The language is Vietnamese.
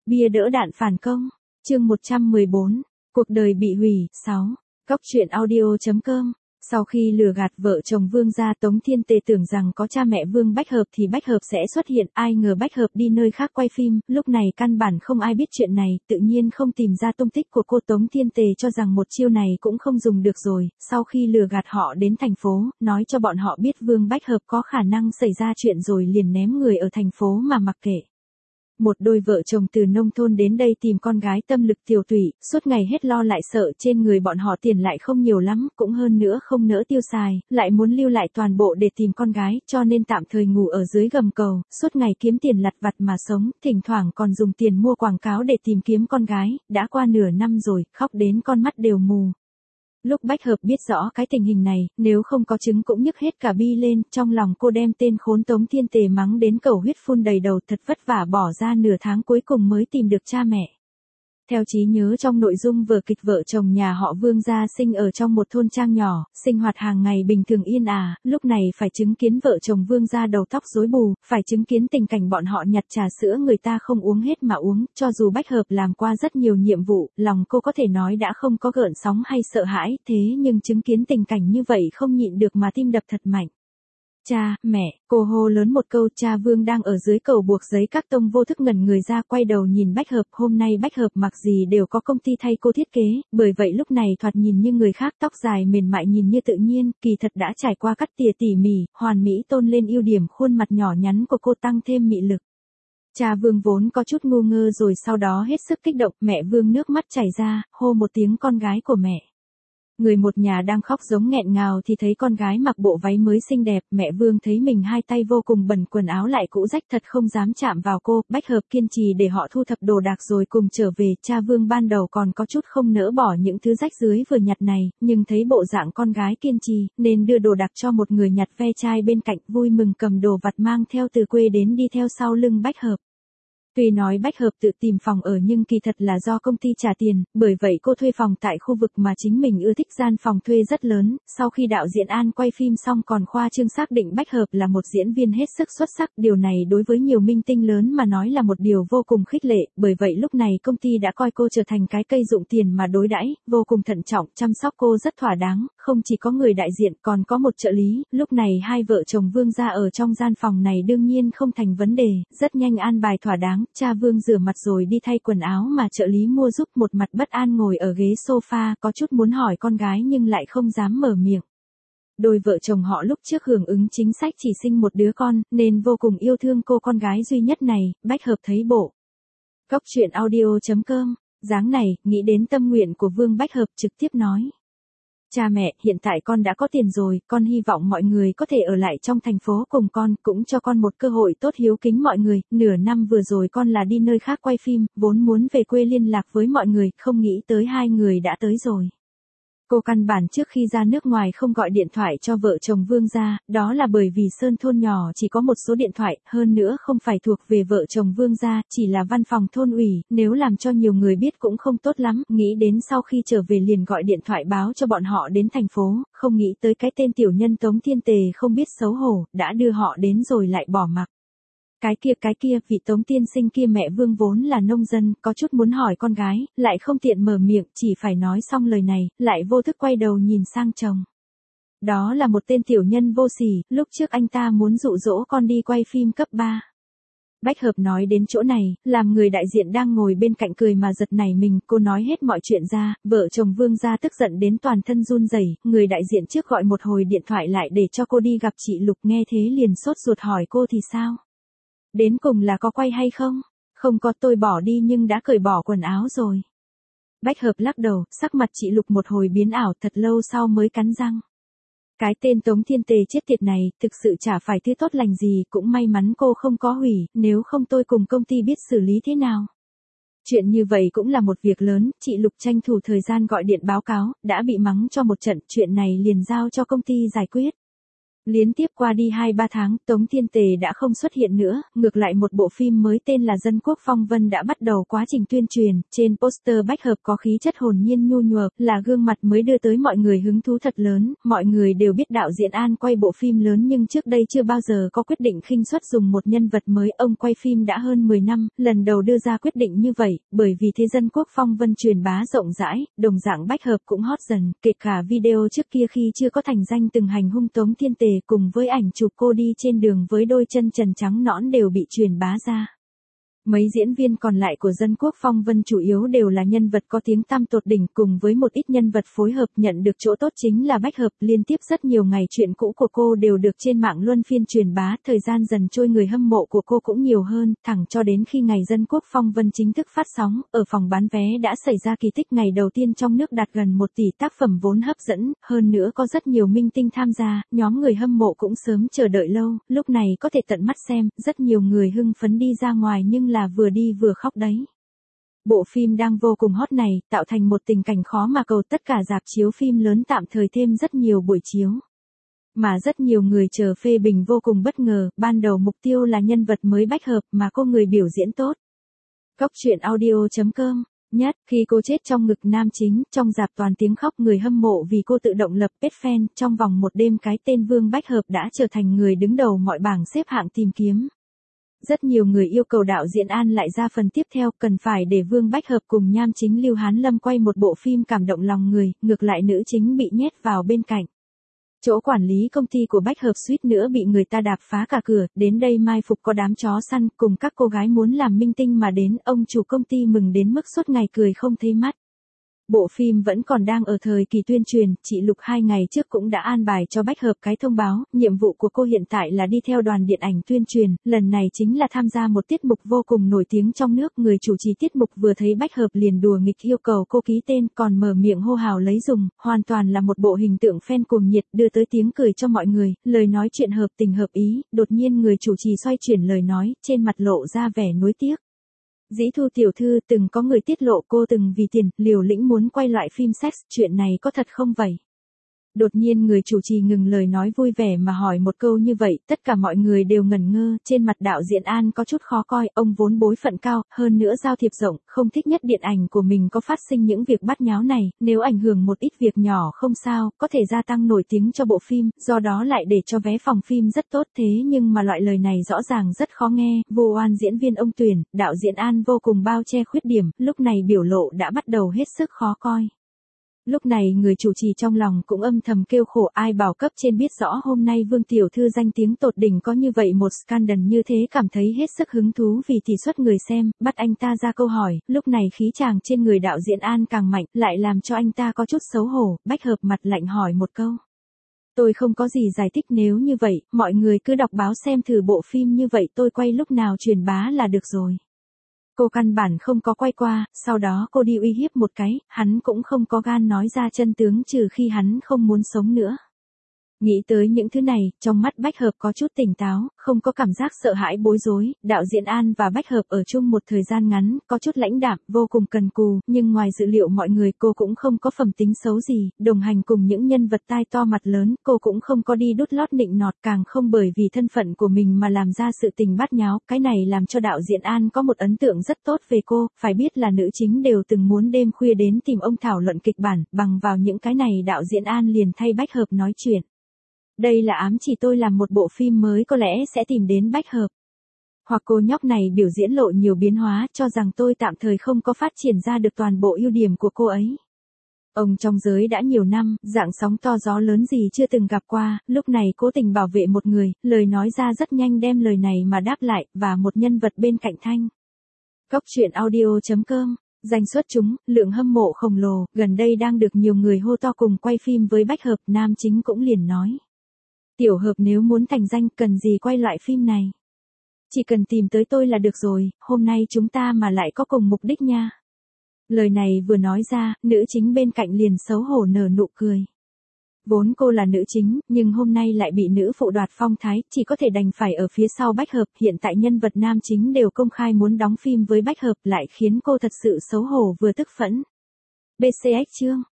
Bia đỡ đạn phản công. Chương 114. Cuộc đời bị hủy. 6. Góc truyện audio.com. Sau khi lừa gạt vợ chồng Vương gia, Tống Thiên Tề tưởng rằng có cha mẹ Vương Bách Hợp thì Bách Hợp sẽ xuất hiện, ai ngờ Bách Hợp đi nơi khác quay phim, lúc này căn bản không ai biết chuyện này, tự nhiên không tìm ra tung tích của cô. Tống Thiên Tề cho rằng một chiêu này cũng không dùng được rồi, sau khi lừa gạt họ đến thành phố, nói cho bọn họ biết Vương Bách Hợp có khả năng xảy ra chuyện rồi liền ném người ở thành phố mà mặc kệ. Một đôi vợ chồng từ nông thôn đến đây tìm con gái tâm lực tiểu tụy, suốt ngày hết lo lại sợ, trên người bọn họ tiền lại không nhiều lắm, cũng hơn nữa không nỡ tiêu xài, lại muốn lưu lại toàn bộ để tìm con gái, cho nên tạm thời ngủ ở dưới gầm cầu, suốt ngày kiếm tiền lặt vặt mà sống, thỉnh thoảng còn dùng tiền mua quảng cáo để tìm kiếm con gái, đã qua nửa năm rồi, khóc đến con mắt đều mù. Lúc Bách Hợp biết rõ cái tình hình này, nếu không có chứng cũng nhức hết cả bi lên, trong lòng cô đem tên khốn Tống Thiên Tề mắng đến cầu huyết phun đầy đầu, thật vất vả bỏ ra nửa tháng cuối cùng mới tìm được cha mẹ. Theo trí nhớ trong nội dung vở kịch, vợ chồng nhà họ Vương gia sinh ở trong một thôn trang nhỏ, sinh hoạt hàng ngày bình thường yên ả, lúc này phải chứng kiến vợ chồng Vương gia đầu tóc rối bù, phải chứng kiến tình cảnh bọn họ nhặt trà sữa người ta không uống hết mà uống, cho dù Bách Hợp làm qua rất nhiều nhiệm vụ, lòng cô có thể nói đã không có gợn sóng hay sợ hãi, thế nhưng chứng kiến tình cảnh như vậy không nhịn được mà tim đập thật mạnh. Cha, mẹ, cô hô lớn một câu, cha Vương đang ở dưới cầu buộc giấy các tông vô thức ngẩn người ra, quay đầu nhìn Bách Hợp, hôm nay Bách Hợp mặc gì đều có công ty thay cô thiết kế, bởi vậy lúc này thoạt nhìn như người khác, tóc dài mềm mại nhìn như tự nhiên, kỳ thật đã trải qua cắt tỉa tỉ mỉ, hoàn mỹ tôn lên ưu điểm khuôn mặt nhỏ nhắn của cô, tăng thêm mị lực. Cha Vương vốn có chút ngu ngơ rồi sau đó hết sức kích động, mẹ Vương nước mắt chảy ra, hô một tiếng con gái của mẹ. Người một nhà đang khóc giống nghẹn ngào thì thấy con gái mặc bộ váy mới xinh đẹp, mẹ Vương thấy mình hai tay vô cùng bẩn, quần áo lại cũ rách, thật không dám chạm vào cô. Bách Hợp kiên trì để họ thu thập đồ đạc rồi cùng trở về, cha Vương ban đầu còn có chút không nỡ bỏ những thứ rách rưới vừa nhặt này, nhưng thấy bộ dạng con gái kiên trì, nên đưa đồ đạc cho một người nhặt ve chai bên cạnh, vui mừng cầm đồ vặt mang theo từ quê đến đi theo sau lưng Bách Hợp. Tuy nói Bách Hợp tự tìm phòng ở nhưng kỳ thật là do công ty trả tiền, bởi vậy cô thuê phòng tại khu vực mà chính mình ưa thích, gian phòng thuê rất lớn, sau khi đạo diễn An quay phim xong còn khoa trương xác định Bách Hợp là một diễn viên hết sức xuất sắc, điều này đối với nhiều minh tinh lớn mà nói là một điều vô cùng khích lệ, bởi vậy lúc này công ty đã coi cô trở thành cái cây dụng tiền mà đối đãi, vô cùng thận trọng, chăm sóc cô rất thỏa đáng, không chỉ có người đại diện còn có một trợ lý, lúc này hai vợ chồng Vương gia ở trong gian phòng này đương nhiên không thành vấn đề, rất nhanh an bài thỏa đáng. Cha Vương rửa mặt rồi đi thay quần áo mà trợ lý mua giúp, một mặt bất an ngồi ở ghế sofa, có chút muốn hỏi con gái nhưng lại không dám mở miệng. Đôi vợ chồng họ lúc trước hưởng ứng chính sách chỉ sinh một đứa con, nên vô cùng yêu thương cô con gái duy nhất này. Bách Hợp thấy bộ góc truyện audio.com dáng này, nghĩ đến tâm nguyện của Vương Bách Hợp trực tiếp nói. Cha mẹ, hiện tại con đã có tiền rồi, con hy vọng mọi người có thể ở lại trong thành phố cùng con, cũng cho con một cơ hội tốt, hiếu kính mọi người, nửa năm vừa rồi con là đi nơi khác quay phim, vốn muốn về quê liên lạc với mọi người, không nghĩ tới hai người đã tới rồi. Cô căn bản trước khi ra nước ngoài không gọi điện thoại cho vợ chồng Vương gia, đó là bởi vì Sơn thôn nhỏ chỉ có một số điện thoại, hơn nữa không phải thuộc về vợ chồng Vương gia, chỉ là văn phòng thôn ủy, nếu làm cho nhiều người biết cũng không tốt lắm, nghĩ đến sau khi trở về liền gọi điện thoại báo cho bọn họ đến thành phố, không nghĩ tới cái tên tiểu nhân Tống Thiên Tề không biết xấu hổ, đã đưa họ đến rồi lại bỏ mặc. Cái kia, vị Tống tiên sinh kia, mẹ Vương vốn là nông dân, có chút muốn hỏi con gái, lại không tiện mở miệng, chỉ phải nói xong lời này, lại vô thức quay đầu nhìn sang chồng. Đó là một tên tiểu nhân vô sỉ, lúc trước anh ta muốn dụ dỗ con đi quay phim cấp 3. Bách Hợp nói đến chỗ này, làm người đại diện đang ngồi bên cạnh cười mà giật nảy mình, cô nói hết mọi chuyện ra, vợ chồng Vương gia tức giận đến toàn thân run rẩy, người đại diện trước gọi một hồi điện thoại lại để cho cô đi gặp chị Lục, nghe thế liền sốt ruột hỏi cô thì sao? Đến cùng là có quay hay không? Không có, tôi bỏ đi nhưng đã cởi bỏ quần áo rồi. Bách Hợp lắc đầu, sắc mặt chị Lục một hồi biến ảo, thật lâu sau mới cắn răng. Cái tên Tống Thiên Tề chết tiệt này, thực sự chả phải thứ tốt lành gì, cũng may mắn cô không có hủy, nếu không tôi cùng công ty biết xử lý thế nào. Chuyện như vậy cũng là một việc lớn, chị Lục tranh thủ thời gian gọi điện báo cáo, đã bị mắng cho một trận, chuyện này liền giao cho công ty giải quyết. Liên tiếp qua đi 2-3 tháng, Tống Thiên Tề đã không xuất hiện nữa, ngược lại một bộ phim mới tên là Dân Quốc Phong Vân đã bắt đầu quá trình tuyên truyền, trên poster bách hợp có khí chất hồn nhiên nhu nhược, là gương mặt mới đưa tới mọi người hứng thú thật lớn, mọi người đều biết đạo diễn An quay bộ phim lớn nhưng trước đây chưa bao giờ có quyết định khinh suất dùng một nhân vật mới, ông quay phim đã hơn 10 năm, lần đầu đưa ra quyết định như vậy, bởi vì thế Dân Quốc Phong Vân truyền bá rộng rãi, đồng dạng bách hợp cũng hot dần, kể cả video trước kia khi chưa có thành danh từng hành hung Tống Thiên Tề cùng với ảnh chụp cô đi trên đường với đôi chân trần trắng nõn đều bị truyền bá ra. Mấy diễn viên còn lại của Dân Quốc Phong Vân chủ yếu đều là nhân vật có tiếng tăm tột đỉnh cùng với một ít nhân vật phối hợp nhận được chỗ tốt chính là bách hợp liên tiếp rất nhiều ngày chuyện cũ của cô đều được trên mạng luân phiên truyền bá, thời gian dần trôi người hâm mộ của cô cũng nhiều hơn, thẳng cho đến khi ngày Dân Quốc Phong Vân chính thức phát sóng, ở phòng bán vé đã xảy ra kỳ tích ngày đầu tiên trong nước đạt gần 1 tỷ tác phẩm vốn hấp dẫn, hơn nữa có rất nhiều minh tinh tham gia, nhóm người hâm mộ cũng sớm chờ đợi lâu, lúc này có thể tận mắt xem, rất nhiều người hưng phấn đi ra ngoài nhưng là vừa đi vừa khóc đấy. Bộ phim đang vô cùng hot này, tạo thành một tình cảnh khó mà cầu, tất cả rạp chiếu phim lớn tạm thời thêm rất nhiều buổi chiếu. Mà rất nhiều người chờ phê bình vô cùng bất ngờ, ban đầu mục tiêu là nhân vật mới bách hợp mà cô người biểu diễn tốt. Cóc truyện audio.com Nhất, khi cô chết trong ngực nam chính, trong rạp toàn tiếng khóc người hâm mộ vì cô tự động lập page fan, trong vòng một đêm cái tên Vương Bách Hợp đã trở thành người đứng đầu mọi bảng xếp hạng tìm kiếm. Rất nhiều người yêu cầu đạo diễn An lại ra phần tiếp theo, cần phải để Vương Bách Hợp cùng nam chính Lưu Hán Lâm quay một bộ phim cảm động lòng người, ngược lại nữ chính bị nhét vào bên cạnh. Chỗ quản lý công ty của Bách Hợp suýt nữa bị người ta đạp phá cả cửa, đến đây mai phục có đám chó săn cùng các cô gái muốn làm minh tinh mà đến, ông chủ công ty mừng đến mức suốt ngày cười không thấy mắt. Bộ phim vẫn còn đang ở thời kỳ tuyên truyền, chị Lục 2 ngày trước cũng đã an bài cho Bách Hợp cái thông báo, nhiệm vụ của cô hiện tại là đi theo đoàn điện ảnh tuyên truyền, lần này chính là tham gia một tiết mục vô cùng nổi tiếng trong nước, người chủ trì tiết mục vừa thấy Bách Hợp liền đùa nghịch yêu cầu cô ký tên, còn mở miệng hô hào lấy dùng, hoàn toàn là một bộ hình tượng fan cuồng nhiệt, đưa tới tiếng cười cho mọi người, lời nói chuyện hợp tình hợp ý, đột nhiên người chủ trì xoay chuyển lời nói, trên mặt lộ ra vẻ nuối tiếc. Dĩ Thu tiểu thư, từng có người tiết lộ cô từng vì tiền, liều lĩnh muốn quay lại phim sex, chuyện này có thật không vậy? Đột nhiên người chủ trì ngừng lời nói vui vẻ mà hỏi một câu như vậy, tất cả mọi người đều ngẩn ngơ, trên mặt đạo diễn An có chút khó coi, ông vốn bối phận cao, hơn nữa giao thiệp rộng, không thích nhất điện ảnh của mình có phát sinh những việc bát nháo này, nếu ảnh hưởng một ít việc nhỏ không sao, có thể gia tăng nổi tiếng cho bộ phim, do đó lại để cho vé phòng phim rất tốt, thế nhưng mà loại lời này rõ ràng rất khó nghe, vô oan diễn viên ông tuyển, đạo diễn An vô cùng bao che khuyết điểm, lúc này biểu lộ đã bắt đầu hết sức khó coi. Lúc này người chủ trì trong lòng cũng âm thầm kêu khổ, ai bảo cấp trên biết rõ hôm nay Vương tiểu thư danh tiếng tột đỉnh có như vậy một scandal như thế, cảm thấy hết sức hứng thú vì tỷ suất người xem, bắt anh ta ra câu hỏi, lúc này khí chàng trên người đạo diễn An càng mạnh, lại làm cho anh ta có chút xấu hổ, Bách Hợp mặt lạnh hỏi một câu. Tôi không có gì giải thích, nếu như vậy, mọi người cứ đọc báo xem thử bộ phim như vậy tôi quay lúc nào truyền bá là được rồi. Cô căn bản không có quay qua, sau đó cô đi uy hiếp một cái, hắn cũng không có gan nói ra chân tướng trừ khi hắn không muốn sống nữa. Nghĩ tới những thứ này, trong mắt Bách Hợp có chút tỉnh táo, không có cảm giác sợ hãi bối rối, đạo diễn An và Bách Hợp ở chung một thời gian ngắn, có chút lãnh đạm, vô cùng cần cù, nhưng ngoài dự liệu mọi người cô cũng không có phẩm tính xấu gì, đồng hành cùng những nhân vật tai to mặt lớn, cô cũng không có đi đút lót nịnh nọt, càng không bởi vì thân phận của mình mà làm ra sự tình bát nháo, cái này làm cho đạo diễn An có một ấn tượng rất tốt về cô, phải biết là nữ chính đều từng muốn đêm khuya đến tìm ông thảo luận kịch bản, bằng vào những cái này đạo diễn An liền thay Bách Hợp nói chuyện. Đây là ám chỉ tôi làm một bộ phim mới có lẽ sẽ tìm đến Bách Hợp. Hoặc cô nhóc này biểu diễn lộ nhiều biến hóa cho rằng tôi tạm thời không có phát triển ra được toàn bộ ưu điểm của cô ấy. Ông trong giới đã nhiều năm, dạng sóng to gió lớn gì chưa từng gặp qua, lúc này cố tình bảo vệ một người, lời nói ra rất nhanh đem lời này mà đáp lại, và một nhân vật bên cạnh thanh. Cóc truyện audio.com Danh xuất chúng, lượng hâm mộ khổng lồ, gần đây đang được nhiều người hô to cùng quay phim với Bách Hợp, nam chính cũng liền nói. Tiểu Hợp nếu muốn thành danh cần gì quay lại phim này? Chỉ cần tìm tới tôi là được rồi, hôm nay chúng ta mà lại có cùng mục đích nha. Lời này vừa nói ra, nữ chính bên cạnh liền xấu hổ nở nụ cười. Vốn cô là nữ chính, nhưng hôm nay lại bị nữ phụ đoạt phong thái, chỉ có thể đành phải ở phía sau Bách Hợp, hiện tại nhân vật nam chính đều công khai muốn đóng phim với Bách Hợp lại khiến cô thật sự xấu hổ vừa tức phẫn. BCX chương